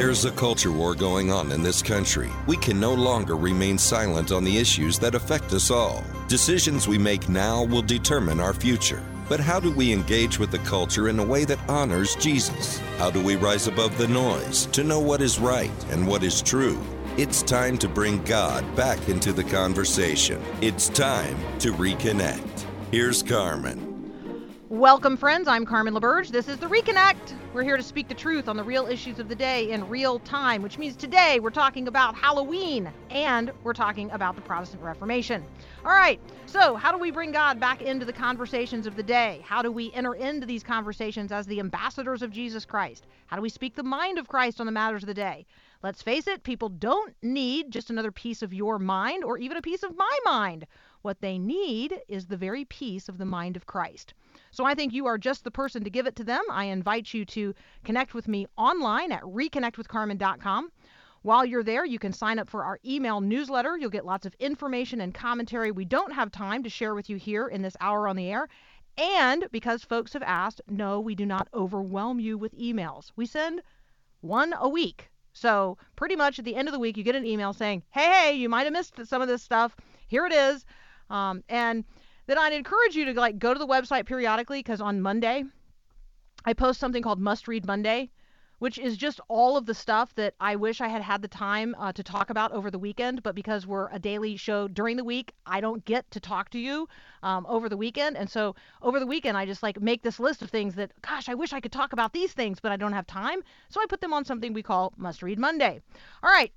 There's a culture war going on in this country. We can no longer remain silent on the issues that affect us all. Decisions we make now will determine our future. But how do we engage with the culture in a way that honors Jesus? How do we rise above the noise to know what is right and what is true? It's time to bring God back into the conversation. It's time to reconnect. Here's Carmen. Welcome, friends. I'm Carmen LaBerge. This is The Reconnect. We're here to speak the truth on the real issues of the day in real time, which means today we're talking about Halloween and we're talking about the Protestant Reformation. All right, so how do we bring God back into the conversations of the day? How do we enter into these conversations as the ambassadors of Jesus Christ? How do we speak the mind of Christ on the matters of the day? Let's face it, people don't need just another piece of your mind or even a piece of my mind. What they need is the very piece of the mind of Christ. So I think you are just the person to give it to them. I invite you to connect with me online at reconnectwithcarmen.com. While you're there, you can sign up for our email newsletter. You'll get lots of information and commentary we don't have time to share with you here in this hour on the air. And because folks have asked, no, we do not overwhelm you with emails. We send one a week. So pretty much at the end of the week, you get an email saying, hey, you might have missed some of this stuff. Here it is. And then I'd encourage you to go to the website periodically, because on Monday, I post something called Must Read Monday, which is just all of the stuff that I wish I had had the time to talk about over the weekend. But because we're a daily show during the week, I don't get to talk to you over the weekend. And so over the weekend, I just make this list of things that, gosh, I wish I could talk about these things, but I don't have time. So I put them on something we call Must Read Monday. All right.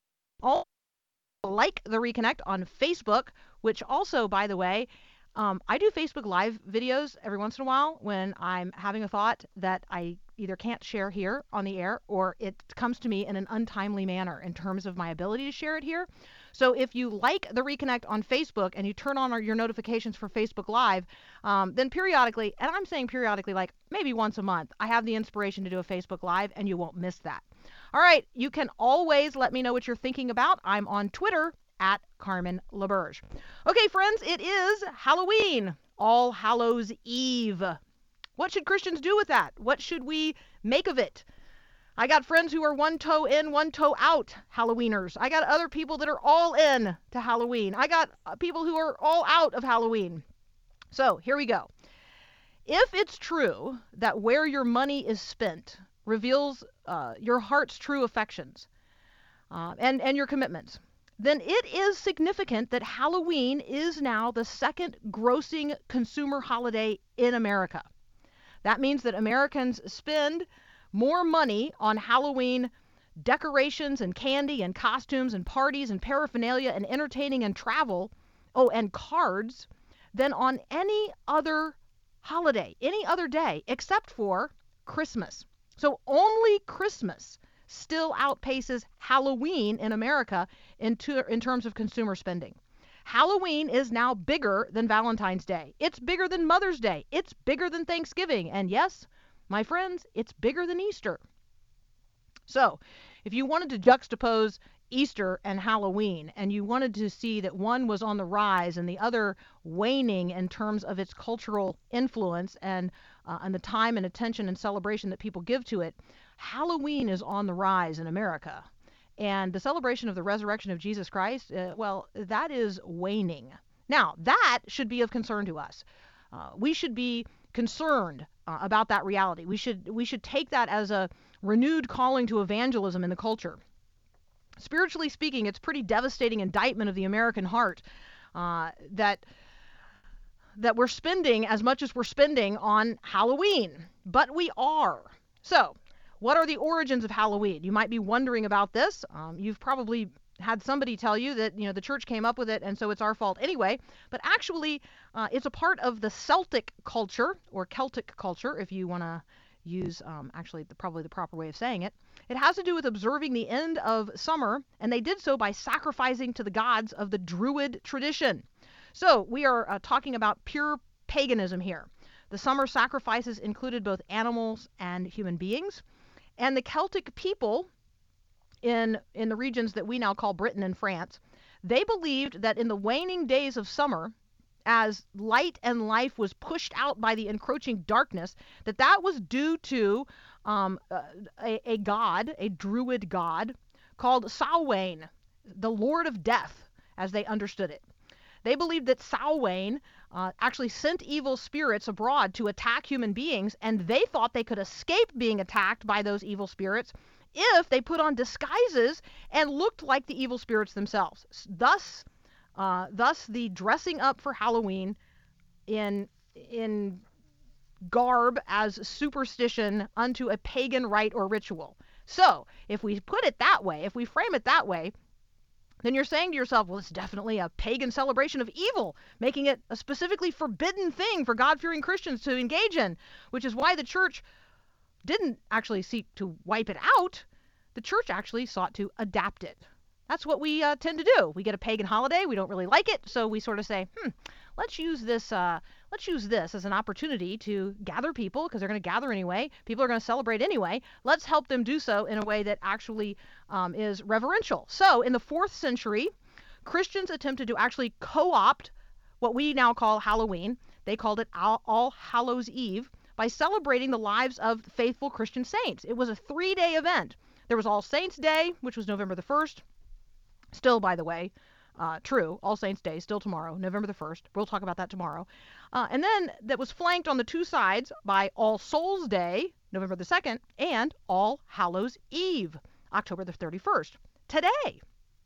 Like The Reconnect on Facebook, which also, by the way, I do Facebook Live videos every once in a while when I'm having a thought that I either can't share here on the air or it comes to me in an untimely manner in terms of my ability to share it here. So if you like The Reconnect on Facebook and you turn on your notifications for Facebook Live, then periodically, and I'm saying periodically, like maybe once a month, I have the inspiration to do a Facebook Live and you won't miss that. All right, you can always let me know what you're thinking about. I'm on Twitter at Carmen LaBerge. Okay, friends, it is Halloween, All Hallows Eve. What should Christians do with that? What should we make of it? I got friends who are one toe in, one toe out Halloweeners. I got other people that are all in to Halloween. I got people who are all out of Halloween. So here we go. If it's true that where your money is spent reveals your heart's true affections and your commitments, then it is significant that Halloween is now the second grossing consumer holiday in America. That means that Americans spend more money on Halloween decorations and candy and costumes and parties and paraphernalia and entertaining and travel, and cards, than on any other holiday, any other day, except for Christmas. So only Christmas still outpaces Halloween in America in terms of consumer spending. Halloween is now bigger than Valentine's Day. It's bigger than Mother's Day. It's bigger than Thanksgiving. And yes, my friends, it's bigger than Easter. So if you wanted to juxtapose Easter and Halloween, and you wanted to see that one was on the rise and the other waning in terms of its cultural influence and the time and attention and celebration that people give to it, Halloween is on the rise in America. And the celebration of the resurrection of Jesus Christ, that is waning. Now, that should be of concern to us. We should be concerned about that reality. We should take that as a renewed calling to evangelism in the culture. Spiritually speaking, it's pretty devastating indictment of the American heart that we're spending as much as we're spending on Halloween. But we are. So, what are the origins of Halloween? You might be wondering about this. You've probably had somebody tell you that the church came up with it and so it's our fault anyway. But actually, it's a part of the Celtic culture, or Celtic culture, if you want to use probably the proper way of saying it. It has to do with observing the end of summer, and they did so by sacrificing to the gods of the Druid tradition. So we are talking about pure paganism here. The summer sacrifices included both animals and human beings. And the Celtic people in the regions that we now call Britain and France, they believed that in the waning days of summer, as light and life was pushed out by the encroaching darkness, that was due to a god, a druid god, called Samhain, the Lord of Death, as they understood it. They believed that Samhain actually sent evil spirits abroad to attack human beings, and they thought they could escape being attacked by those evil spirits if they put on disguises and looked like the evil spirits themselves. Thus the dressing up for Halloween in garb as superstition unto a pagan rite or ritual. So, if we put it that way, if we frame it that way, then you're saying to yourself, well, it's definitely a pagan celebration of evil, making it a specifically forbidden thing for God-fearing Christians to engage in, which is why the church didn't actually seek to wipe it out. The church actually sought to adapt it. That's what we tend to do. We get a pagan holiday, we don't really like it, so we sort of say, let's use this as an opportunity to gather people, because they're going to gather anyway. People are going to celebrate anyway. Let's help them do so in a way that actually is reverential. So in the 4th century, Christians attempted to actually co-opt what we now call Halloween. They called it All Hallows Eve, by celebrating the lives of faithful Christian saints. It was a 3-day event. There was All Saints' Day, which was November the 1st. Still, by the way, true. All Saints' Day, still tomorrow, November the 1st. We'll talk about that tomorrow. And then that was flanked on the two sides by All Souls' Day, November the 2nd, and All Hallows' Eve, October the 31st, today.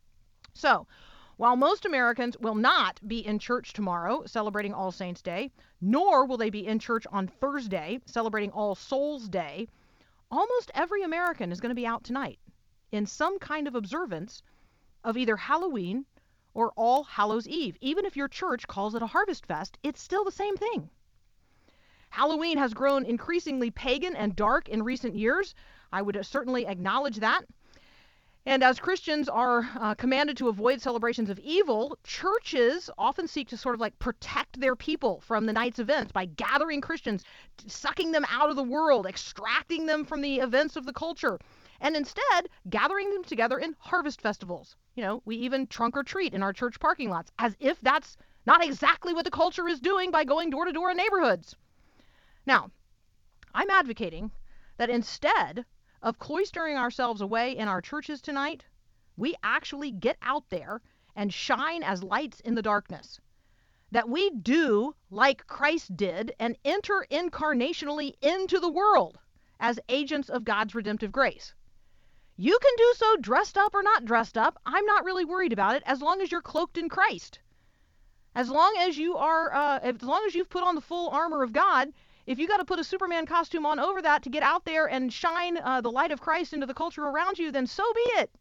So, while most Americans will not be in church tomorrow celebrating All Saints' Day, nor will they be in church on Thursday celebrating All Souls' Day, almost every American is going to be out tonight in some kind of observance of either Halloween or All Hallows' Eve. Even if your church calls it a harvest fest, it's still the same thing. Halloween has grown increasingly pagan and dark in recent years. I would certainly acknowledge that. And as Christians are commanded to avoid celebrations of evil, churches often seek to sort of like protect their people from the night's events by gathering Christians, sucking them out of the world, extracting them from the events of the culture, and instead gathering them together in harvest festivals. You know, we even trunk or treat in our church parking lots, as if that's not exactly what the culture is doing by going door to door in neighborhoods. Now, I'm advocating that instead of cloistering ourselves away in our churches tonight, we actually get out there and shine as lights in the darkness. That we do like Christ did and enter incarnationally into the world as agents of God's redemptive grace. You can do so dressed up or not dressed up. I'm not really worried about it, as long as you're cloaked in Christ. As long as you are, as long as you've put on the full armor of God. If you got to put a Superman costume on over that to get out there and shine the light of Christ into the culture around you, then so be it.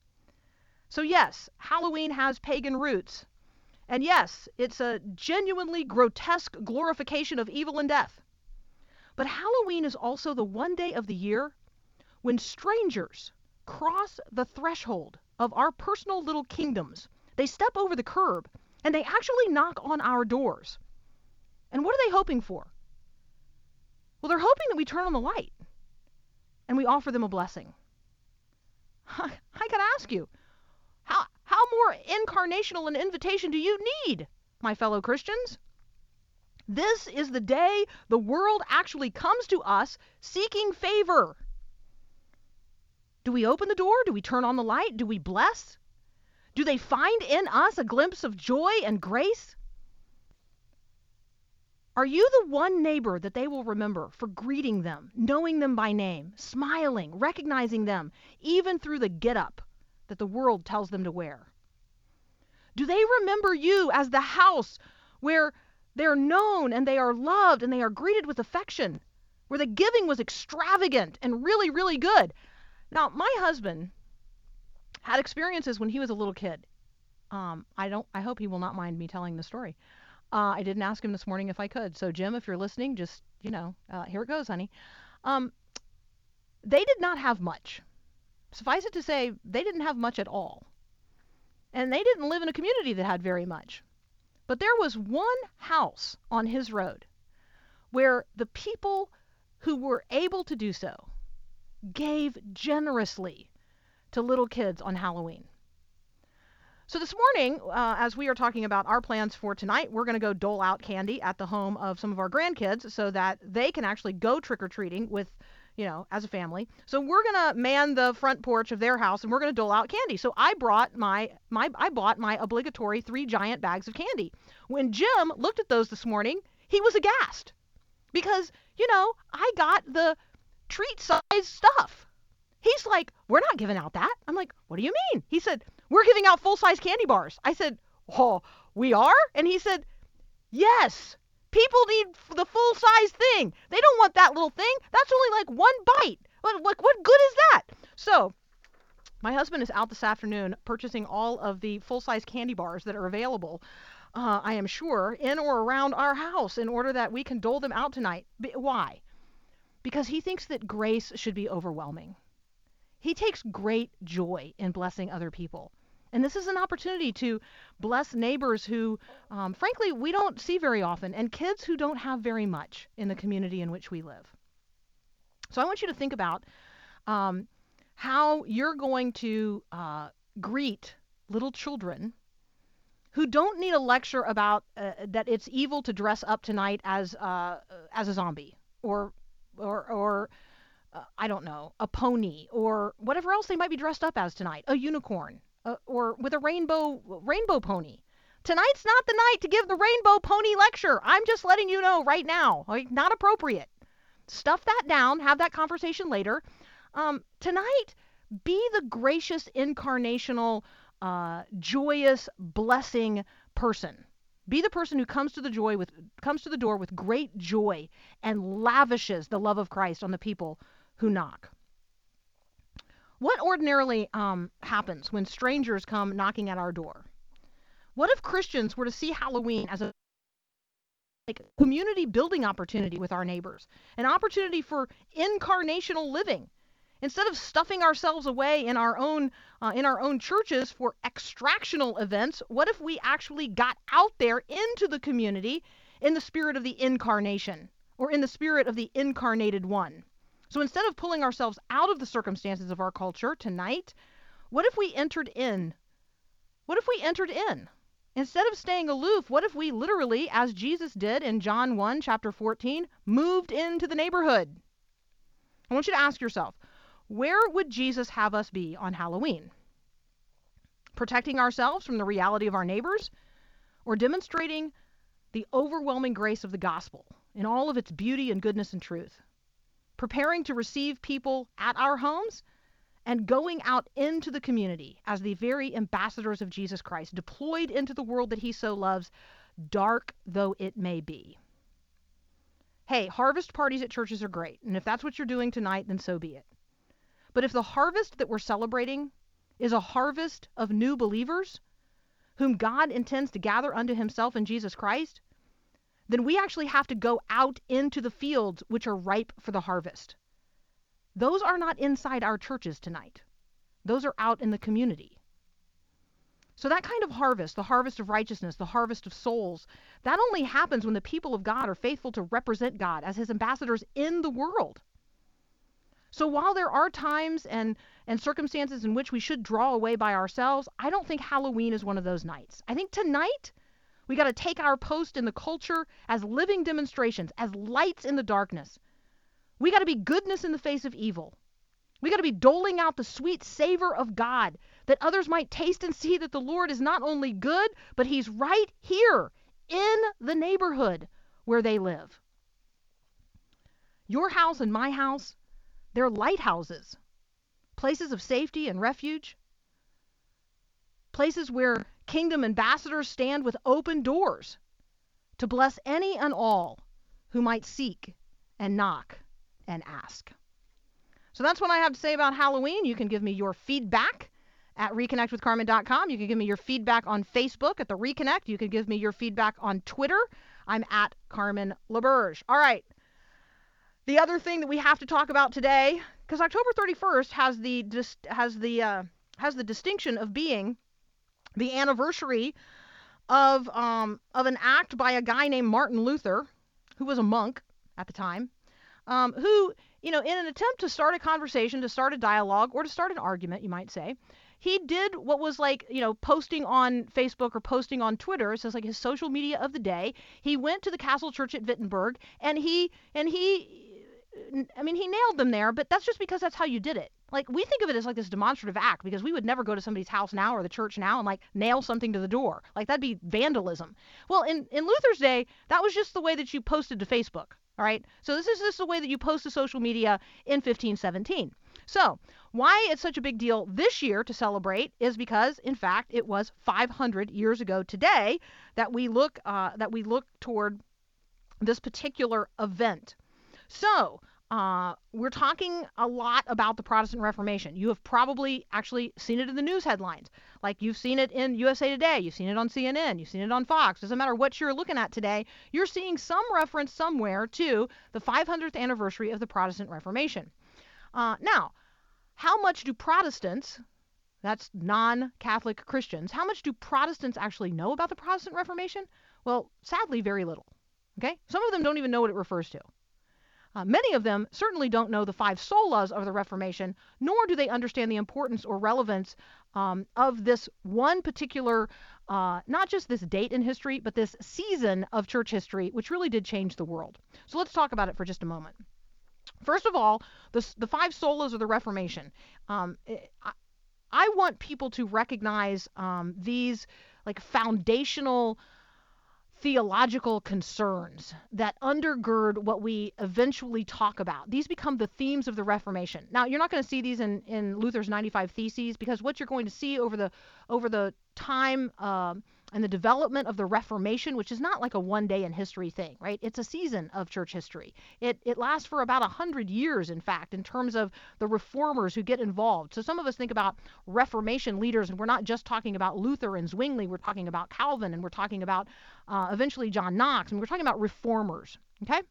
So yes, Halloween has pagan roots. And yes, it's a genuinely grotesque glorification of evil and death. But Halloween is also the one day of the year when strangers cross the threshold of our personal little kingdoms. They step over the curb and they actually knock on our doors. And what are they hoping for? Well, they're hoping that we turn on the light and we offer them a blessing. I gotta ask you, how more incarnational an invitation do you need, my fellow Christians? This is the day the world actually comes to us seeking favor. Do we open the door? Do we turn on the light? Do we bless? Do they find in us a glimpse of joy and grace? Are you the one neighbor that they will remember for greeting them, knowing them by name, smiling, recognizing them, even through the get-up that the world tells them to wear? Do they remember you as the house where they're known and they are loved and they are greeted with affection, where the giving was extravagant and really, really good? Now, my husband had experiences when he was a little kid. I hope he will not mind me telling the story. I didn't ask him this morning if I could. So, Jim, if you're listening, just, here it goes, honey. They did not have much. Suffice it to say, they didn't have much at all. And they didn't live in a community that had very much. But there was one house on his road where the people who were able to do so gave generously to little kids on Halloween. So this morning, as we are talking about our plans for tonight, we're going to go dole out candy at the home of some of our grandkids so that they can actually go trick-or-treating with as a family. So we're going to man the front porch of their house and we're going to dole out candy. So I bought my obligatory 3 giant bags of candy. When Jim looked at those this morning, he was aghast because, I got the treat size stuff. He's like, we're not giving out that. I'm like, what do you mean? He said, we're giving out full-size candy bars. I said, oh, we are? And he said, yes. People need the full-size thing. They don't want that little thing. That's only like 1 bite. What good is that? So my husband is out this afternoon purchasing all of the full-size candy bars that are available, I am sure, in or around our house in order that we can dole them out tonight. Why? Because he thinks that grace should be overwhelming. He takes great joy in blessing other people. And this is an opportunity to bless neighbors who, frankly, we don't see very often, and kids who don't have very much in the community in which we live. So I want you to think about how you're going to greet little children who don't need a lecture about that it's evil to dress up tonight as a zombie or I don't know, a pony or whatever else they might be dressed up as tonight, a unicorn. Or with a rainbow pony. Tonight's not the night to give the rainbow pony lecture. I'm just letting you know right now. Not appropriate. Stuff that down. Have that conversation later. Tonight, be the gracious, incarnational, joyous, blessing person. Be the person who comes to the door with great joy and lavishes the love of Christ on the people who knock. What ordinarily happens when strangers come knocking at our door? What if Christians were to see Halloween as a community building opportunity with our neighbors, an opportunity for incarnational living? Instead of stuffing ourselves away in our own churches for extractional events, what if we actually got out there into the community in the spirit of the incarnation or in the spirit of the incarnated one? So instead of pulling ourselves out of the circumstances of our culture tonight, what if we entered in? What if we entered in? Instead of staying aloof, what if we literally, as Jesus did in John 1, chapter 14, moved into the neighborhood? I want you to ask yourself, where would Jesus have us be on Halloween? Protecting ourselves from the reality of our neighbors, or demonstrating the overwhelming grace of the gospel in all of its beauty and goodness and truth? Preparing to receive people at our homes and going out into the community as the very ambassadors of Jesus Christ, deployed into the world that he so loves, dark though it may be. Hey, harvest parties at churches are great, and if that's what you're doing tonight, then so be it. But if the harvest that we're celebrating is a harvest of new believers whom God intends to gather unto himself in Jesus Christ, then we actually have to go out into the fields which are ripe for the harvest. Those are not inside our churches tonight. Those are out in the community. So that kind of harvest, the harvest of righteousness, the harvest of souls, that only happens when the people of God are faithful to represent God as his ambassadors in the world. So while there are times and circumstances in which we should draw away by ourselves, I don't think Halloween is one of those nights. I think tonight, we got to take our post in the culture as living demonstrations, as lights in the darkness. We got to be goodness in the face of evil. We got to be doling out the sweet savor of God, that others might taste and see that the Lord is not only good, but he's right here in the neighborhood where they live. Your house and my house, they're lighthouses, places of safety and refuge, places where kingdom ambassadors stand with open doors to bless any and all who might seek and knock and ask. So that's what I have to say about Halloween. You can give me your feedback at reconnectwithcarmen.com. You can give me your feedback on Facebook at The Reconnect. You can give me your feedback on Twitter. I'm at Carmen LaBerge. All right. The other thing that we have to talk about today, because October 31st has the distinction of being the anniversary of an act by a guy named Martin Luther, who was a monk at the time, who, in an attempt to start a conversation, to start a dialogue, or to start an argument, you might say, he did what was like, posting on Facebook or posting on Twitter. So it's like his social media of the day. He went to the Castle Church at Wittenberg, and he I mean, he nailed them there, but that's just because that's how you did it. Like, we think of it as like this demonstrative act because we would never go to somebody's house now or the church now and like nail something to the door. Like, that'd be vandalism. Well, in Luther's day, that was just the way that you posted to Facebook. All right. So this is just the way that you post to social media in 1517. So why it's such a big deal this year to celebrate is because, in fact, it was 500 years ago today that we look toward this particular event. So we're talking a lot about the Protestant Reformation. You have probably actually seen it in the news headlines. Like, you've seen it in USA Today, you've seen it on CNN, you've seen it on Fox. Doesn't matter what you're looking at today, you're seeing some reference somewhere to the 500th anniversary of the Protestant Reformation. Now, how much do Protestants, that's non-Catholic Christians, how much do Protestants actually know about the Protestant Reformation? Well, sadly, very little. Okay? Some of them don't even know what it refers to. Many of them certainly don't know the 5 solas of the Reformation, nor do they understand the importance or relevance of this one particular, not just this date in history, but this season of church history, which really did change the world. So let's talk about it for just a moment. First of all, the 5 solas of the Reformation. I want people to recognize these like foundational theological concerns that undergird what we eventually talk about. These become the themes of the Reformation. Now, you're not going to see these in Luther's 95 Theses, because what you're going to see over the time and the development of the Reformation, which is not like a one day in history thing, right? It's a season of church history. It lasts for about 100 years, in fact, in terms of the reformers who get involved. So some of us think about Reformation leaders, and we're not just talking about Luther and Zwingli, we're talking about Calvin, and we're talking about eventually John Knox, and we're talking about reformers, okay?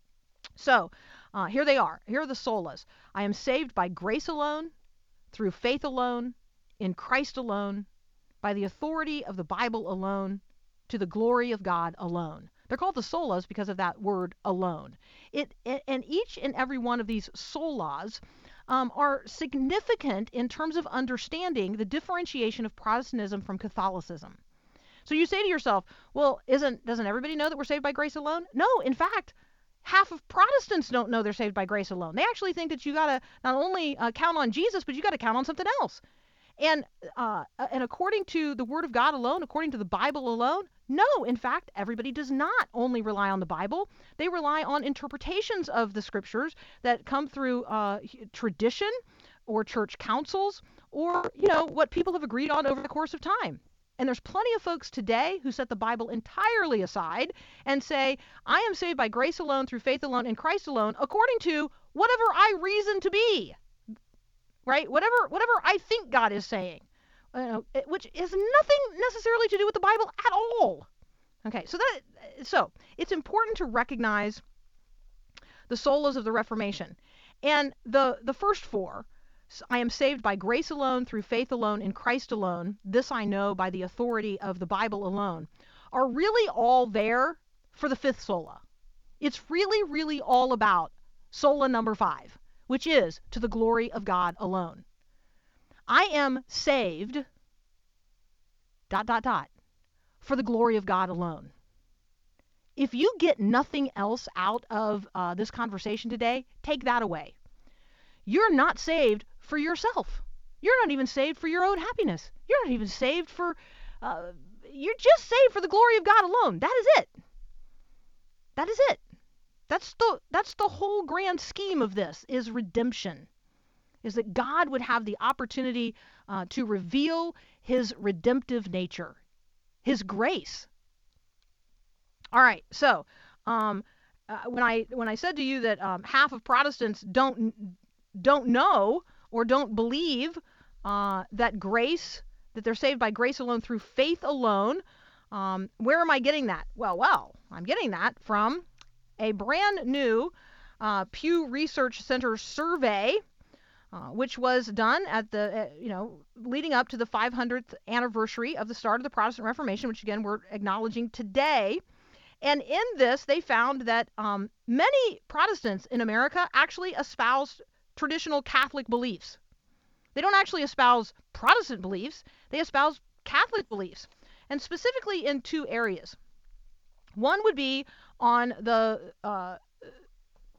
So here they are. Here are the solas. I am saved by grace alone, through faith alone, in Christ alone, by the authority of the Bible alone, to the glory of God alone. They're called the solas because of that word alone. And each and every one of these solas are significant in terms of understanding the differentiation of Protestantism from Catholicism. So you say to yourself, well, doesn't everybody know that we're saved by grace alone? No, in fact, half of Protestants don't know they're saved by grace alone. They actually think that you got to not only count on Jesus, but you got to count on something else. And according to the Word of God alone, according to the Bible alone, no, in fact, everybody does not only rely on the Bible. They rely on interpretations of the Scriptures that come through tradition or church councils or, what people have agreed on over the course of time. And there's plenty of folks today who set the Bible entirely aside and say, I am saved by grace alone, through faith alone, in Christ alone, according to whatever I reason to be. Right? Whatever I think God is saying, which has nothing necessarily to do with the Bible at all. Okay, so it's important to recognize the solas of the Reformation. And the first 4, I am saved by grace alone, through faith alone, in Christ alone, this I know by the authority of the Bible alone, are really all there for the 5th sola. It's really, really all about sola number 5. Which is to the glory of God alone. I am saved, ... for the glory of God alone. If you get nothing else out of this conversation today, take that away. You're not saved for yourself. You're not even saved for your own happiness. You're not even saved for, you're just saved for the glory of God alone. That is it. That is it. That's the whole grand scheme of this, is redemption. Is that God would have the opportunity to reveal his redemptive nature, his grace. All right, so when I said to you that half of Protestants don't know or don't believe that they're saved by grace alone, through faith alone, where am I getting that? Well, I'm getting that from a brand new Pew Research Center survey, which was done at the, leading up to the 500th anniversary of the start of the Protestant Reformation, which again we're acknowledging today. And in this, they found that many Protestants in America actually espouse traditional Catholic beliefs. They don't actually espouse Protestant beliefs, they espouse Catholic beliefs, and specifically in 2 areas. One would be on the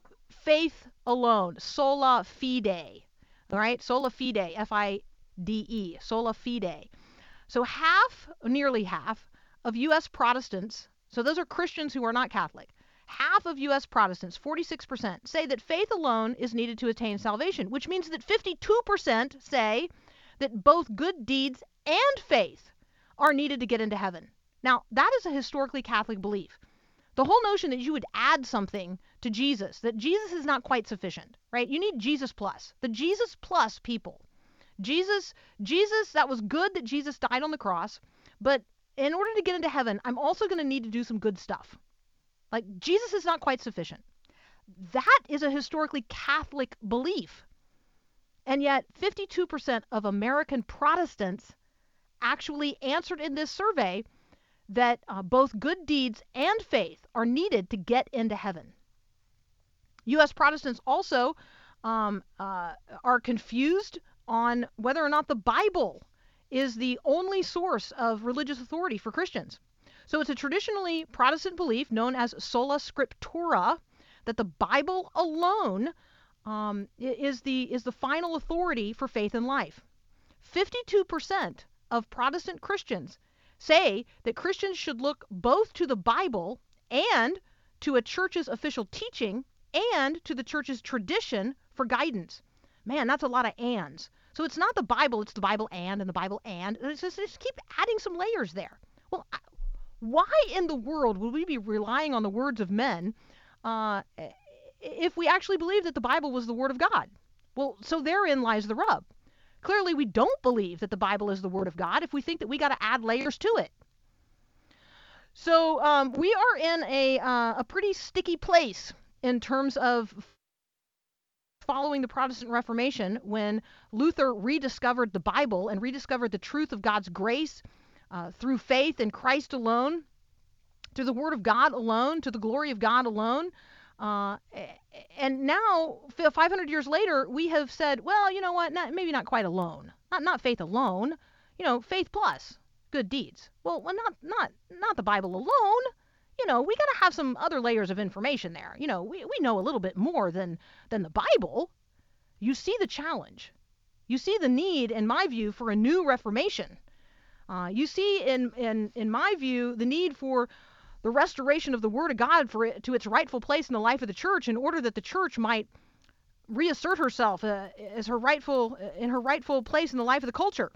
faith alone, sola fide. All right, sola fide, F-I-D-E, sola fide. So nearly half of U.S. Protestants, so those are Christians who are not Catholic, half of U.S. Protestants, 46%, say that faith alone is needed to attain salvation, which means that 52% say that both good deeds and faith are needed to get into heaven. Now, that is a historically Catholic belief. The whole notion that you would add something to Jesus, that Jesus is not quite sufficient, right? You need Jesus plus, the Jesus plus people. Jesus, that was good that Jesus died on the cross, but in order to get into heaven, I'm also going to need to do some good stuff. Like, Jesus is not quite sufficient. That is a historically Catholic belief. And yet 52% of American Protestants actually answered in this survey that both good deeds and faith are needed to get into heaven. U.S. Protestants also are confused on whether or not the Bible is the only source of religious authority for Christians. So it's a traditionally Protestant belief known as sola scriptura, that the Bible alone is the final authority for faith and life. 52% of Protestant Christians say that Christians should look both to the Bible and to a church's official teaching and to the church's tradition for guidance. Man, that's a lot of ands. So it's not the Bible, it's the Bible and the Bible and. It's just keep adding some layers there. Well, why in the world would we be relying on the words of men if we actually believe that the Bible was the Word of God? Well, so therein lies the rub. Clearly, we don't believe that the Bible is the Word of God if we think that we got to add layers to it. So we are in a pretty sticky place in terms of following the Protestant Reformation, when Luther rediscovered the Bible and rediscovered the truth of God's grace through faith in Christ alone, through the Word of God alone, to the glory of God alone. And now, 500 years later, we have said, well, you know what, maybe not quite alone. Not faith alone, faith plus good deeds. Well, not the Bible alone. We got to have some other layers of information there. We know a little bit more than the Bible. You see the challenge. You see the need, in my view, for a new Reformation. You see, in my view, the need for the restoration of the Word of God to its rightful place in the life of the church, in order that the church might reassert herself as her rightful place in the life of the culture.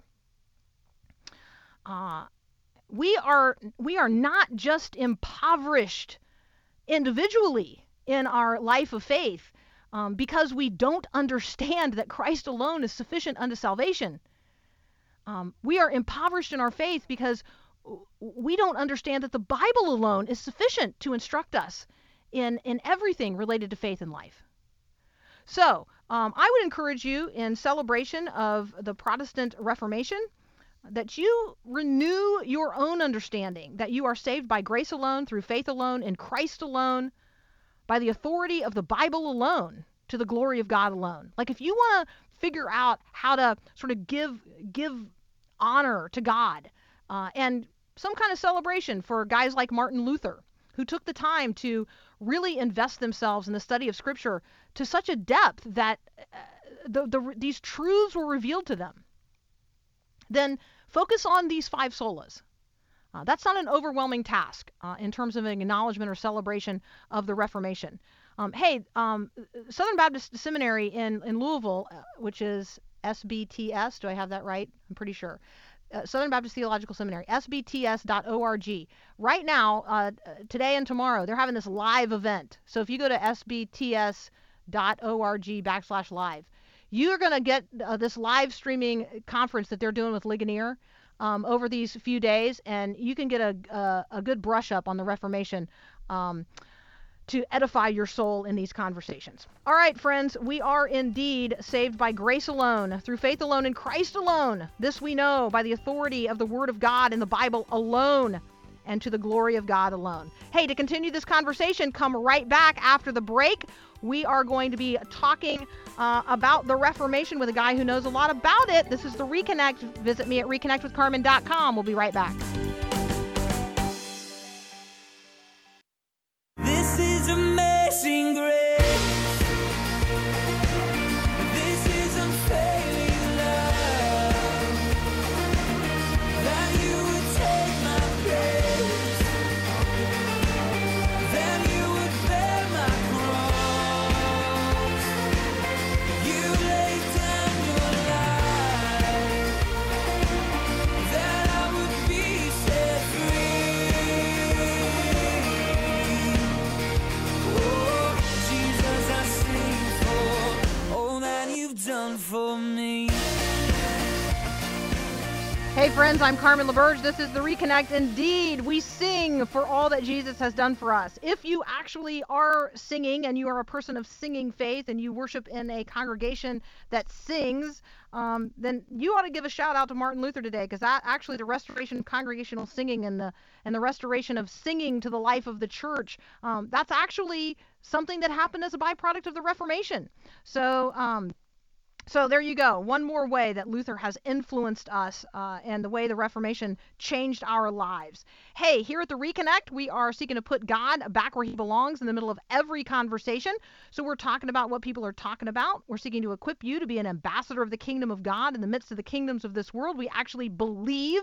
We are not just impoverished individually in our life of faith because we don't understand that Christ alone is sufficient unto salvation. We are impoverished in our faith because we don't understand that the Bible alone is sufficient to instruct us in everything related to faith and life. So I would encourage you, in celebration of the Protestant Reformation, that you renew your own understanding that you are saved by grace alone, through faith alone, in Christ alone, by the authority of the Bible alone, to the glory of God alone. Like, if you want to figure out how to sort of give honor to God and some kind of celebration for guys like Martin Luther, who took the time to really invest themselves in the study of Scripture to such a depth that these truths were revealed to them, then focus on these 5 solas. That's not an overwhelming task in terms of an acknowledgement or celebration of the Reformation. Southern Baptist Seminary in Louisville, which is SBTS, do I have that right? I'm pretty sure. Southern Baptist Theological Seminary, sbts.org. Right now, today and tomorrow, they're having this live event. So if you go to sbts.org/live, you're going to get this live streaming conference that they're doing with Ligonier over these few days, and you can get a good brush up on the Reformation to edify your soul in these conversations. All right, friends, we are indeed saved by grace alone, through faith alone, in Christ alone. This we know by the authority of the Word of God in the Bible alone, and to the glory of God alone. Hey, to continue this conversation, come right back after the break. We are going to be talking about the Reformation with a guy who knows a lot about it. This is The Reconnect. Visit me at reconnectwithcarmen.com. We'll be right back. This is Amazing Grace. Hey friends, I'm Carmen LaBerge. This is The Reconnect. Indeed, we sing for all that Jesus has done for us. If you actually are singing and you are a person of singing faith and you worship in a congregation that sings, then you ought to give a shout out to Martin Luther today, because that actually the restoration of congregational singing and the restoration of singing to the life of the church, that's actually something that happened as a byproduct of the Reformation. So there you go. One more way that Luther has influenced us and the way the Reformation changed our lives. Hey, here at The Reconnect, we are seeking to put God back where he belongs in the middle of every conversation. So we're talking about what people are talking about. We're seeking to equip you to be an ambassador of the kingdom of God in the midst of the kingdoms of this world. We actually believe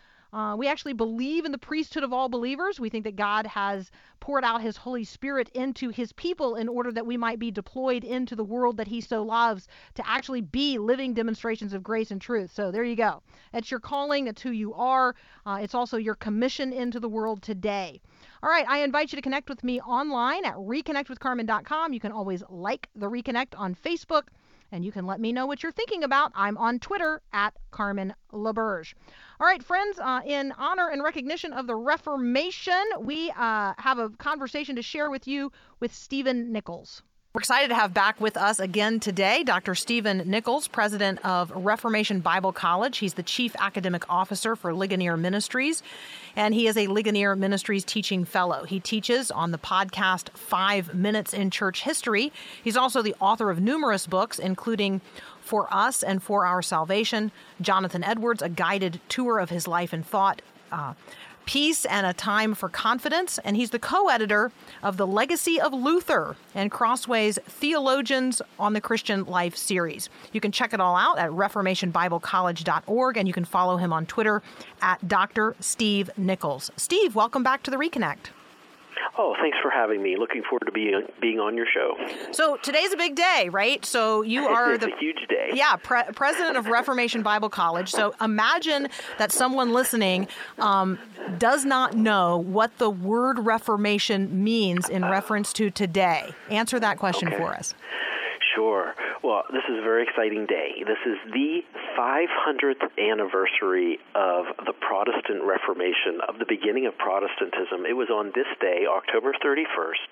in the priesthood of all believers. We think that God has poured out his Holy Spirit into his people in order that we might be deployed into the world that he so loves to actually be living demonstrations of grace and truth. So there you go. That's your calling. That's who you are. It's also your commission into the world today. All right, I invite you to connect with me online at reconnectwithcarmen.com. You can always like The Reconnect on Facebook, and you can let me know what you're thinking about. I'm on Twitter at Carmen LaBerge. All right, friends, in honor and recognition of the Reformation, we have a conversation to share with you with Stephen Nichols. We're excited to have back with us again today Dr. Stephen Nichols, president of Reformation Bible College. He's the chief academic officer for Ligonier Ministries, and he is a Ligonier Ministries teaching fellow. He teaches on the podcast 5 Minutes in Church History. He's also the author of numerous books, including For Us and For Our Salvation, Jonathan Edwards, a guided tour of his life and thought, Peace and a Time for Confidence, and he's the co-editor of The Legacy of Luther and Crossway's Theologians on the Christian Life series. You can check it all out at reformationbiblecollege.org, and you can follow him on Twitter at Dr. Steve Nichols. Steve, welcome back to The Reconnect. Oh, thanks for having me. Looking forward to being on your show. So today's a big day, right? So you are it's a huge day. Yeah, president of Reformation Bible College. So imagine that someone listening does not know what the word Reformation means in reference to today. Answer that question for us. Sure. Well, this is a very exciting day. This is the 500th anniversary of the Protestant Reformation, of the beginning of Protestantism. It was on this day, October 31st,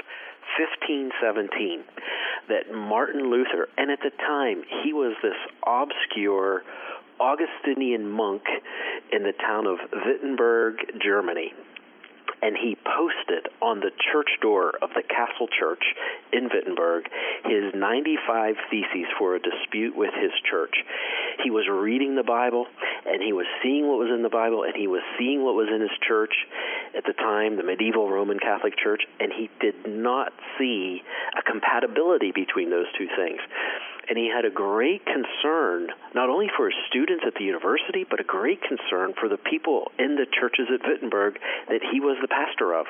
1517, that Martin Luther, and at the time he was this obscure Augustinian monk in the town of Wittenberg, Germany. And he posted on the church door of the Castle Church in Wittenberg his 95 theses for a dispute with his church. He was reading the Bible, and he was seeing what was in the Bible, and he was seeing what was in his church at the time, the medieval Roman Catholic Church, and he did not see a compatibility between those two things. And he had a great concern, not only for his students at the university, but a great concern for the people in the churches at Wittenberg that he was the pastor of.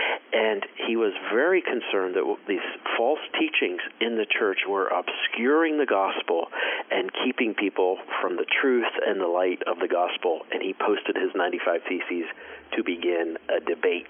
And he was very concerned that these false teachings in the church were obscuring the gospel and keeping people from the truth and the light of the gospel. And he posted his 95 Theses to begin a debate.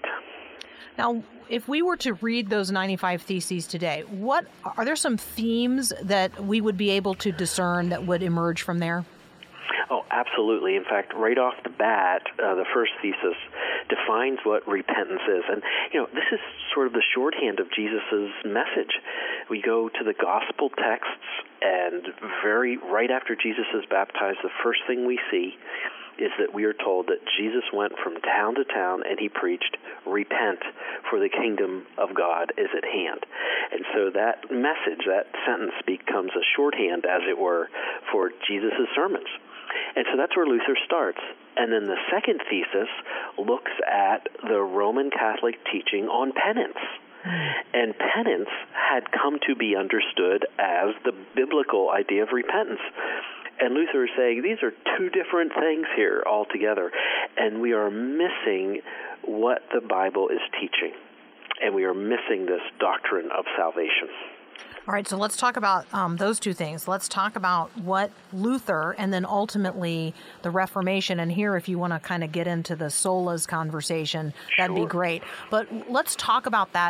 Now, if we were to read those 95 Theses today, what are there some themes that we would be able to discern that would emerge from there? Oh, absolutely. In fact, right off the bat, the first thesis defines what repentance is. And, this is sort of the shorthand of Jesus' message. We go to the gospel texts, and right after Jesus is baptized, the first thing we see is that we are told that Jesus went from town to town and he preached, repent, for the kingdom of God is at hand. And so that message, that sentence becomes a shorthand, as it were, for Jesus' sermons. And so that's where Luther starts. And then the second thesis looks at the Roman Catholic teaching on penance. And penance had come to be understood as the biblical idea of repentance. And Luther is saying these are two different things here altogether, and we are missing what the Bible is teaching, and we are missing this doctrine of salvation. All right, so let's talk about those two things. Let's talk about what Luther and then ultimately the Reformation, and here if you want to kind of get into the solas conversation, that'd be great. But let's talk about that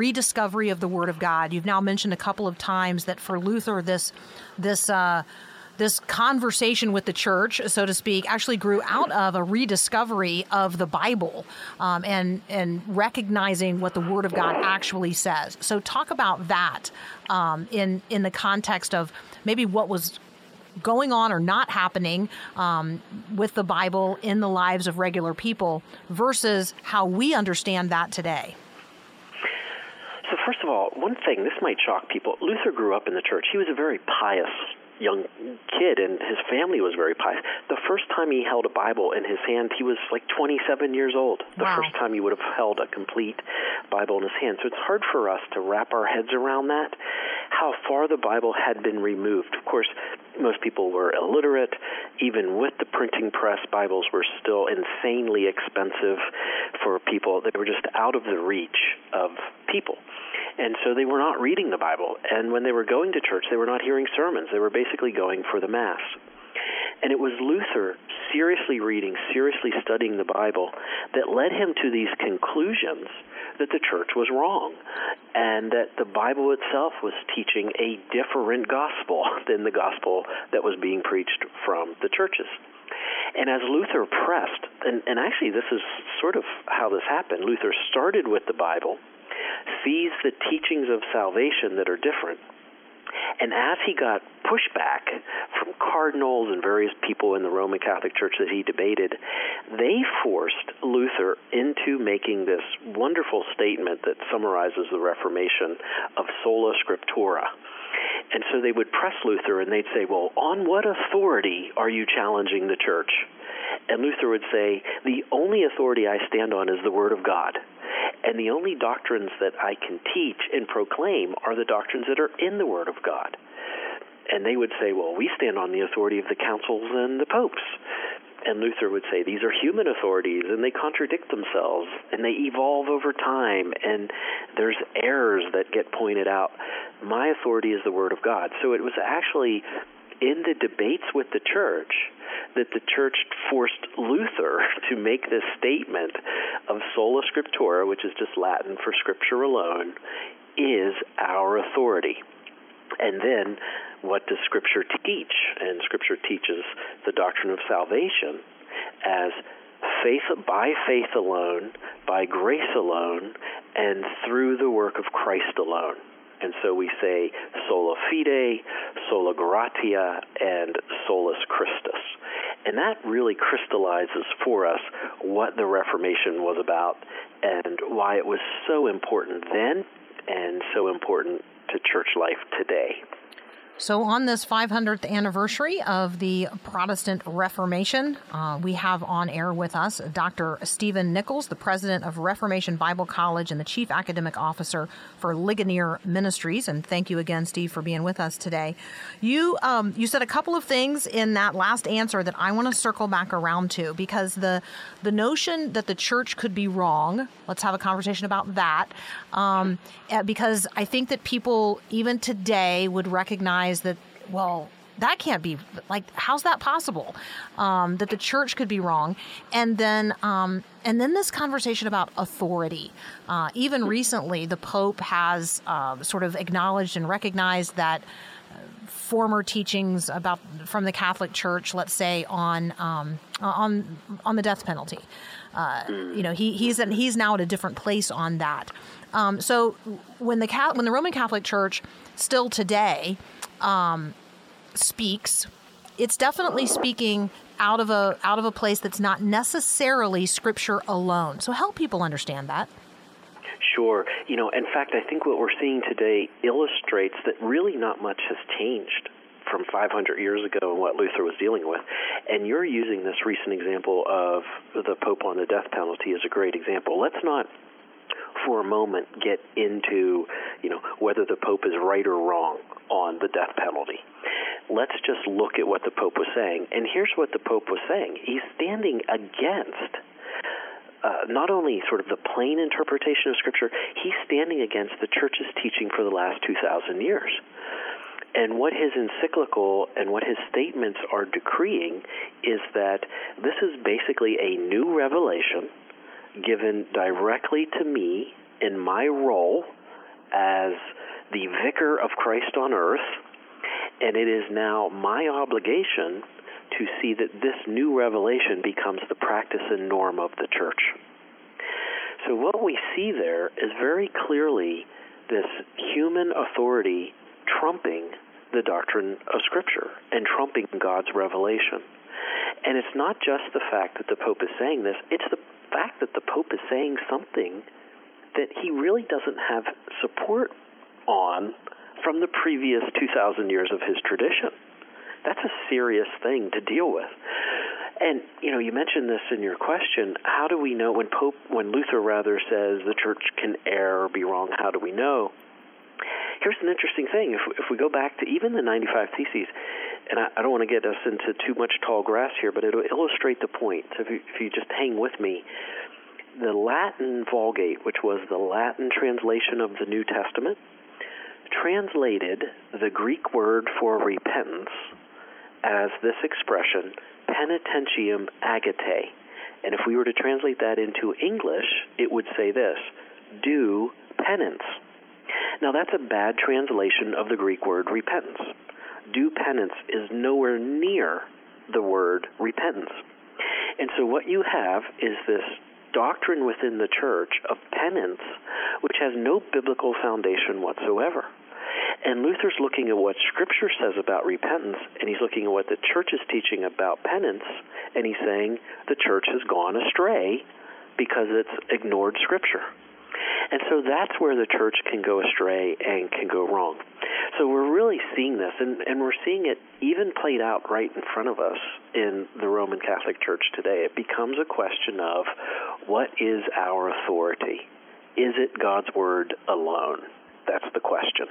rediscovery of the Word of God. You've now mentioned a couple of times that for Luther, this this conversation with the church, so to speak, actually grew out of a rediscovery of the Bible, and recognizing what the Word of God actually says. So talk about that in the context of maybe what was going on or not happening with the Bible in the lives of regular people versus how we understand that today. So first of all, one thing, this might shock people. Luther grew up in the church. He was a very pious young kid, and his family was very pious. The first time he held a Bible in his hand, he was like 27 years old. The Wow. first time he would have held a complete Bible in his hand. So it's hard for us to wrap our heads around that, how far the Bible had been removed. Of course, most people were illiterate. Even with the printing press, Bibles were still insanely expensive for people. They were just out of the reach of people. And so they were not reading the Bible. And when they were going to church, they were not hearing sermons. They were basically going for the Mass. And it was Luther seriously reading, seriously studying the Bible that led him to these conclusions that the church was wrong and that the Bible itself was teaching a different gospel than the gospel that was being preached from the churches. And as Luther pressed, and actually this is sort of how this happened, Luther started with the Bible, sees the teachings of salvation that are different, and as he got pushback from cardinals and various people in the Roman Catholic Church that he debated, they forced Luther into making this wonderful statement that summarizes the Reformation of sola scriptura. And so they would press Luther and they'd say, well, on what authority are you challenging the church? And Luther would say, the only authority I stand on is the Word of God. And the only doctrines that I can teach and proclaim are the doctrines that are in the Word of God. And they would say, well, we stand on the authority of the councils and the popes. And Luther would say, these are human authorities, and they contradict themselves, and they evolve over time, and there's errors that get pointed out. My authority is the Word of God. So it was actually in the debates with the church that the church forced Luther to make this statement of sola scriptura, which is just Latin for Scripture alone, is our authority. And then what does Scripture teach? And Scripture teaches the doctrine of salvation as by faith alone, by grace alone, and through the work of Christ alone. And so we say sola fide, sola gratia, and solus Christus. And that really crystallizes for us what the Reformation was about and why it was so important then and so important to church life today. So on this 500th anniversary of the Protestant Reformation, we have on air with us Dr. Stephen Nichols, the president of Reformation Bible College and the chief academic officer for Ligonier Ministries. And thank you again, Steve, for being with us today. You said a couple of things in that last answer that I want to circle back around to, because the notion that the church could be wrong, let's have a conversation about that, because I think that people even today would recognize that, well, that can't be, like, how's that possible? That the church could be wrong. And then this conversation about authority. Even recently, the Pope has sort of acknowledged and recognized that former teachings from the Catholic Church, let's say on the death penalty, he's now at a different place on that. So when the Roman Catholic Church still today speaks, it's definitely speaking out of a place that's not necessarily Scripture alone. So help people understand that. Sure. In fact, I think what we're seeing today illustrates that really not much has changed from 500 years ago and what Luther was dealing with. And you're using this recent example of the Pope on the death penalty as a great example. Let's not for a moment get into, whether the Pope is right or wrong on the death penalty. Let's just look at what the Pope was saying. And here's what the Pope was saying. He's standing against not only sort of the plain interpretation of Scripture, he's standing against the Church's teaching for the last 2,000 years. And what his encyclical and what his statements are decreeing is that this is basically a new revelation given directly to me in my role as the vicar of Christ on earth, And it is now my obligation to see that this new revelation becomes the practice and norm of the church. So what we see there is very clearly this human authority trumping the doctrine of Scripture and trumping God's revelation. And it's not just the fact that the Pope is saying this, it's the fact that the Pope is saying something that he really doesn't have support on from the previous 2,000 years of his tradition. That's a serious thing to deal with. And, you mentioned this in your question. How do we know when Luther says the church can err or be wrong, how do we know? Here's an interesting thing. If we go back to even the 95 Theses, and I don't want to get us into too much tall grass here, but it'll illustrate the point. So if you just hang with me, the Latin Vulgate, which was the Latin translation of the New Testament, translated the Greek word for repentance as this expression, penitentiam agite. And if we were to translate that into English, it would say this, do penance. Now that's a bad translation of the Greek word repentance. Do penance is nowhere near the word repentance. And so what you have is this doctrine within the church of penance, which has no biblical foundation whatsoever. And Luther's looking at what Scripture says about repentance, and he's looking at what the church is teaching about penance, and he's saying the church has gone astray because it's ignored Scripture. And so that's where the church can go astray and can go wrong. So we're really seeing this, and we're seeing it even played out right in front of us in the Roman Catholic Church today. It becomes a question of what is our authority? Is it God's Word alone? That's the question.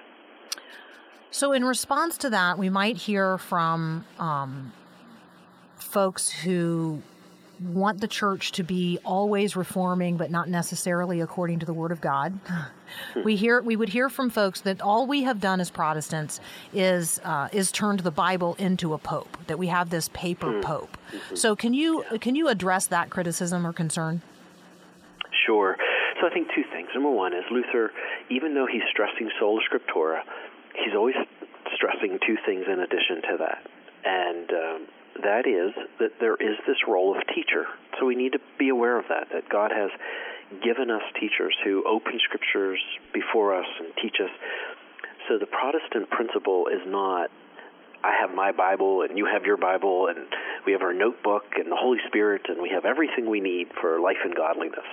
So in response to that, we might hear from folks who want the church to be always reforming, but not necessarily according to the Word of God. We would hear from folks that all we have done as Protestants is turned the Bible into a pope, that we have this paper pope. So can you address that criticism or concern? Sure. So I think two things. Number one is Luther, even though he's stressing sola scriptura, he's always stressing two things in addition to that. And that is that there is this role of teacher. So we need to be aware of that God has given us teachers who open Scriptures before us and teach us. So the Protestant principle is not, I have my Bible and you have your Bible and we have our notebook and the Holy Spirit and we have everything we need for life and godliness.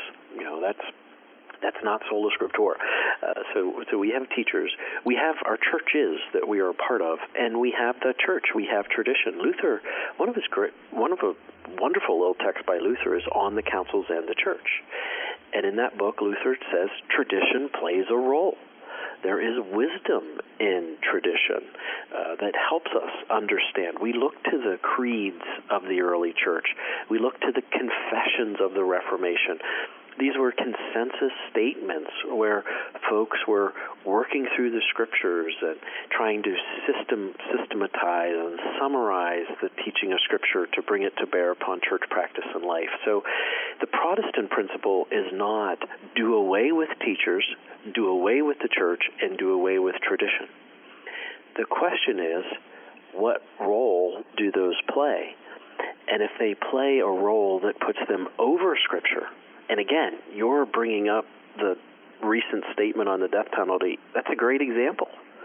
That's not sola scriptura. So we have teachers. We have our churches that we are a part of, and we have the church. We have tradition. Luther, one of a wonderful little text by Luther is on the councils and the church. And in that book, Luther says tradition plays a role. There is wisdom in tradition that helps us understand. We look to the creeds of the early church. We look to the confessions of the Reformation. These were consensus statements where folks were working through the Scriptures and trying to systematize and summarize the teaching of Scripture to bring it to bear upon church practice and life. So the Protestant principle is not do away with teachers, do away with the church, and do away with tradition. The question is, what role do those play? And if they play a role that puts them over Scripture, and again, you're bringing up the recent statement on the death penalty. That's a great example.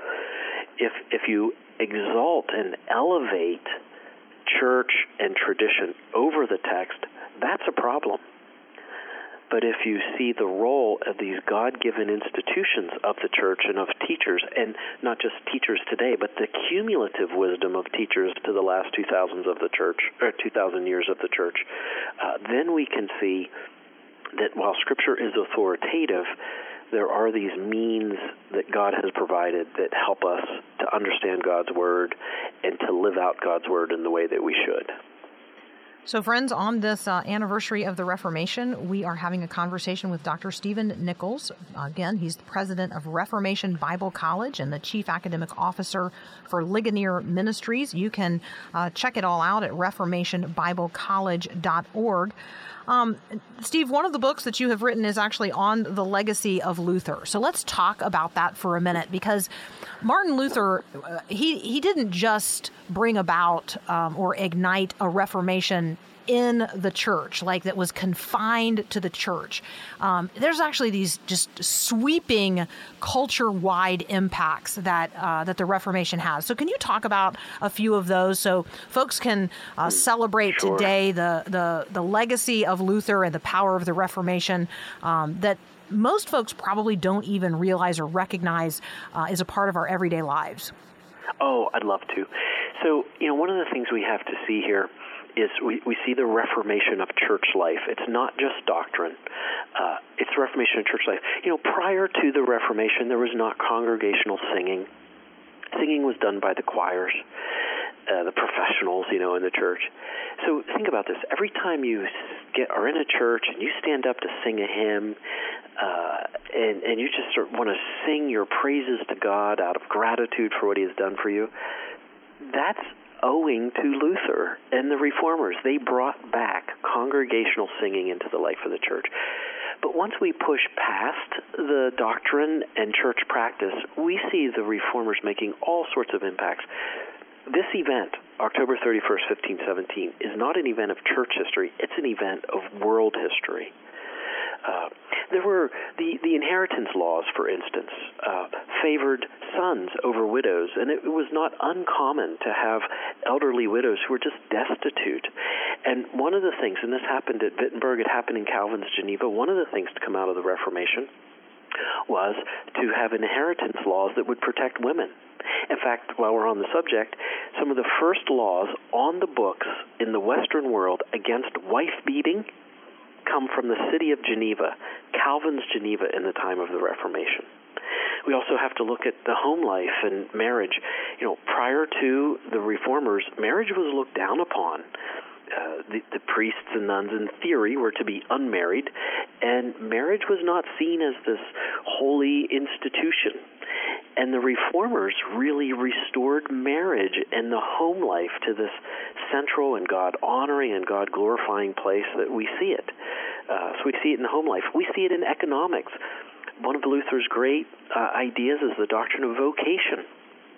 If you exalt and elevate church and tradition over the text, that's a problem. But if you see the role of these God-given institutions of the church and of teachers, and not just teachers today, but the cumulative wisdom of teachers to the last 2,000 of the church, or 2,000 years of the church, then we can see that while Scripture is authoritative, there are these means that God has provided that help us to understand God's Word and to live out God's Word in the way that we should. So, friends, on this anniversary of the Reformation, we are having a conversation with Dr. Stephen Nichols. Again, he's the president of Reformation Bible College and the chief academic officer for Ligonier Ministries. You can check it all out at reformationbiblecollege.org. Steve, one of the books that you have written is actually on the legacy of Luther. So let's talk about that for a minute, because Martin Luther, he didn't just bring about or ignite a Reformation in the church, like that was confined to the church. There's actually these just sweeping culture-wide impacts that the Reformation has. So can you talk about a few of those so folks can celebrate today the legacy of Luther and the power of the Reformation that most folks probably don't even realize or recognize is a part of our everyday lives? Oh, I'd love to. So, one of the things we have to see here is we see the reformation of church life. It's not just doctrine. It's the reformation of church life. Prior to the Reformation, there was not congregational singing. Singing was done by the choirs, the professionals, in the church. So think about this. Every time you are in a church and you stand up to sing a hymn, and you just sort of want to sing your praises to God out of gratitude for what He has done for you, that's owing to Luther and the Reformers. They brought back congregational singing into the life of the church. But once we push past the doctrine and church practice, we see the Reformers making all sorts of impacts. This event, October 31st, 1517, is not an event of church history. It's an event of world history. There were the inheritance laws, for instance, favored sons over widows, and it was not uncommon to have elderly widows who were just destitute. And one of the things, and this happened at Wittenberg, it happened in Calvin's Geneva, one of the things to come out of the Reformation was to have inheritance laws that would protect women. In fact, while we're on the subject, some of the first laws on the books in the Western world against wife-beating come from the city of Geneva, Calvin's Geneva, in the time of the Reformation. We also have to look at the home life and marriage. Prior to the Reformers, marriage was looked down upon. The priests and nuns, in theory, were to be unmarried, and marriage was not seen as this holy institution. And the Reformers really restored marriage and the home life to this central and God-honoring and God-glorifying place that we see it. So we see it in the home life. We see it in economics. One of Luther's great ideas is the doctrine of vocation.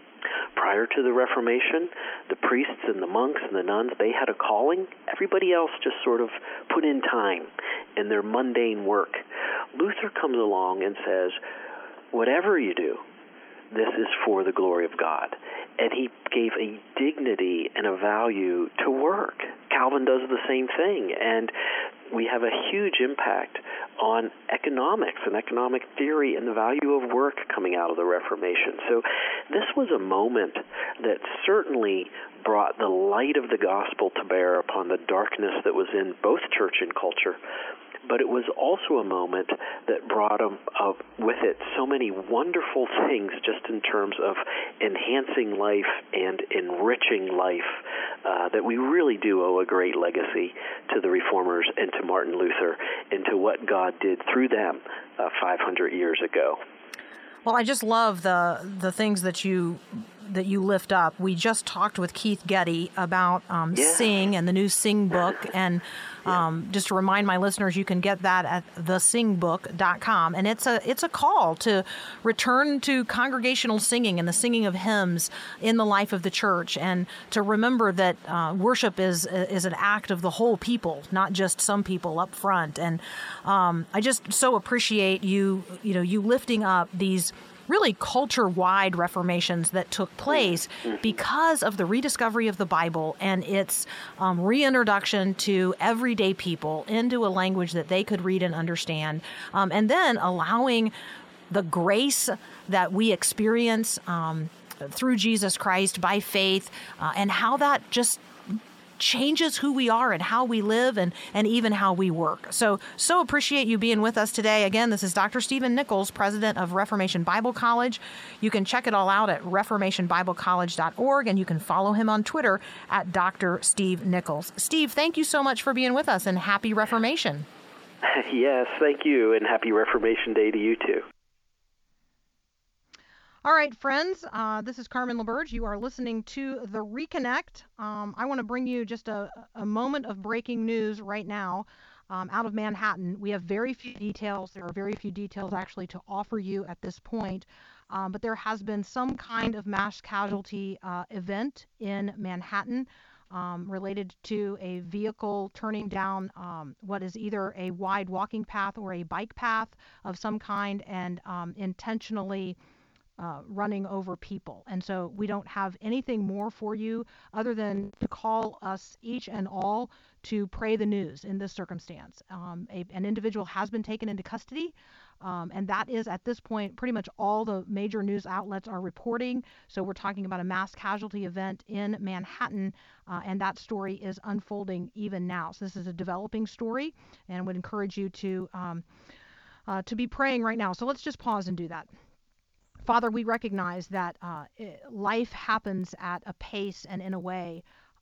Prior to the Reformation, the priests and the monks and the nuns, they had a calling. Everybody else just sort of put in time in their mundane work. Luther comes along and says, whatever you do, this is for the glory of God. And he gave a dignity and a value to work. Calvin does the same thing. And we have a huge impact on economics and economic theory and the value of work coming out of the Reformation. So this was a moment that certainly brought the light of the gospel to bear upon the darkness that was in both church and culture. But it was also a moment that brought with it so many wonderful things just in terms of enhancing life and enriching life that we really do owe a great legacy to the Reformers and to Martin Luther and to what God did through them 500 years ago. Well, I just love the things that you lift up. We just talked with Keith Getty about Sing and the new Sing book. And just to remind my listeners, you can get that at thesingbook.com. And it's a call to return to congregational singing and the singing of hymns in the life of the church, and to remember that worship is an act of the whole people, not just some people up front. And I just so appreciate you lifting up these really culture-wide reformations that took place because of the rediscovery of the Bible and its reintroduction to everyday people into a language that they could read and understand, and then allowing the grace that we experience through Jesus Christ by faith, and how that just changes who we are and how we live and even how we work. So appreciate you being with us today. Again, this is Dr. Stephen Nichols, president of Reformation Bible College. You can check it all out at reformationbiblecollege.org, and you can follow him on Twitter at Dr. Steve Nichols. Steve, thank you so much for being with us, and happy Reformation. Yes, thank you, and happy Reformation Day to you too. All right, friends, this is Carmen LaBerge. You are listening to The Reconnect. I want to bring you just a moment of breaking news right now. out of Manhattan. We have very few details. There are very few details actually to offer you at this point. But there has been some kind of mass casualty event in Manhattan related to a vehicle turning down what is either a wide walking path or a bike path of some kind and intentionally running over people. And so we don't have anything more for you other than to call us each and all to pray the news in this circumstance. An individual has been taken into custody, and that is at this point pretty much all the major news outlets are reporting. So we're talking about a mass casualty event in Manhattan, and that story is unfolding even now. So this is a developing story, and would encourage you to be praying right now. So let's just pause and do that. Father, we recognize that life happens at a pace and in a way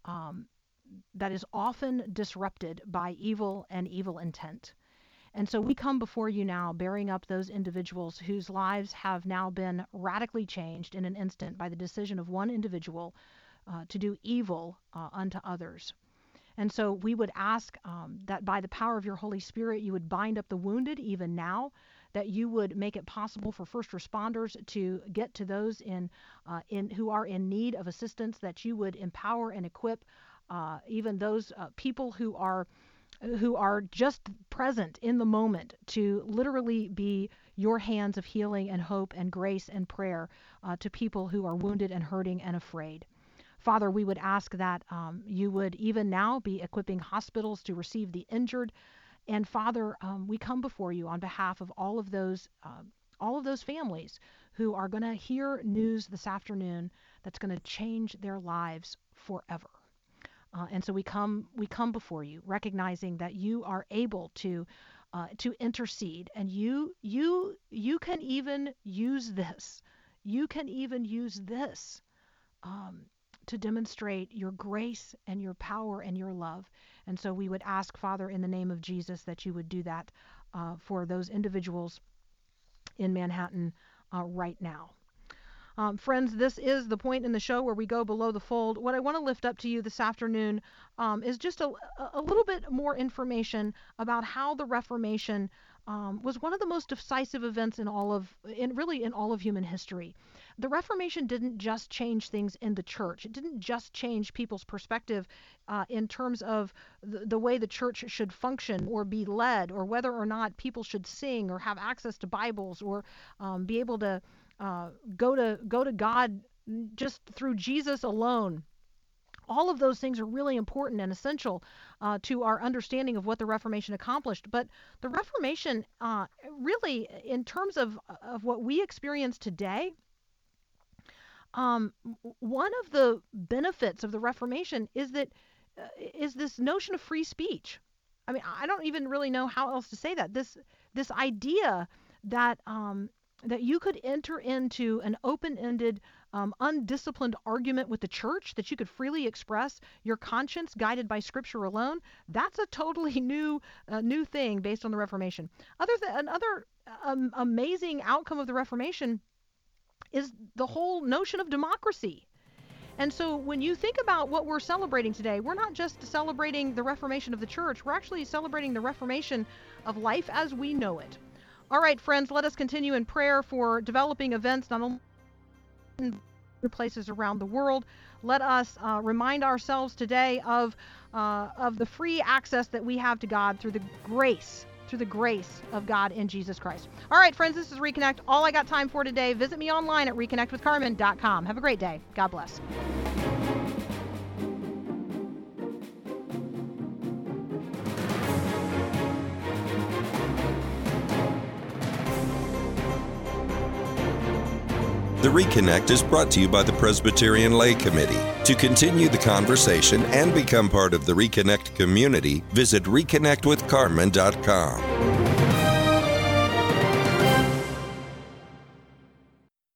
that is often disrupted by evil and evil intent. And so we come before you now bearing up those individuals whose lives have now been radically changed in an instant by the decision of one individual to do evil unto others. And so we would ask that by the power of your Holy Spirit, you would bind up the wounded even now, that you would make it possible for first responders to get to those who are in need of assistance, that you would empower and equip even those people who are just present in the moment to literally be your hands of healing and hope and grace and prayer to people who are wounded and hurting and afraid. Father, we would ask that you would even now be equipping hospitals to receive the injured. And Father, we come before you on behalf of all of those families who are going to hear news this afternoon that's going to change their lives forever. And so we come before you, recognizing that you are able to intercede, and you can even use this. You can even use this to demonstrate your grace and your power and your love. And so we would ask, Father, in the name of Jesus, that you would do that for those individuals in Manhattan right now. Friends, this is the point in the show where we go below the fold. What I want to lift up to you this afternoon is just a little bit more information about how the Reformation was one of the most decisive events in all of human history. The Reformation didn't just change things in the church. It didn't just change people's perspective in terms of the way the church should function or be led, or whether or not people should sing or have access to Bibles or be able to go to God just through Jesus alone. All of those things are really important and essential to our understanding of what the Reformation accomplished. But the Reformation, really, in terms of what we experience today, one of the benefits of the Reformation is this notion of free speech. I mean, I don't even really know how else to say that. This idea that you could enter into an open-ended, undisciplined argument with the church, that you could freely express your conscience guided by Scripture alone, that's a totally new thing based on the Reformation. Another amazing outcome of the Reformation is the whole notion of democracy. And so when you think about what we're celebrating today, we're not just celebrating the Reformation of the church, we're actually celebrating the Reformation of life as we know it. All right, friends, let us continue in prayer for developing events not only in places around the world. Let us remind ourselves today of the free access that we have to God through the grace of God in Jesus Christ. All right, friends, this is Reconnect. All I got time for today. Visit me online at reconnectwithcarmen.com. Have a great day. God bless. The Reconnect is brought to you by the Presbyterian Lay Committee. To continue the conversation and become part of the Reconnect community, visit reconnectwithcarmen.com.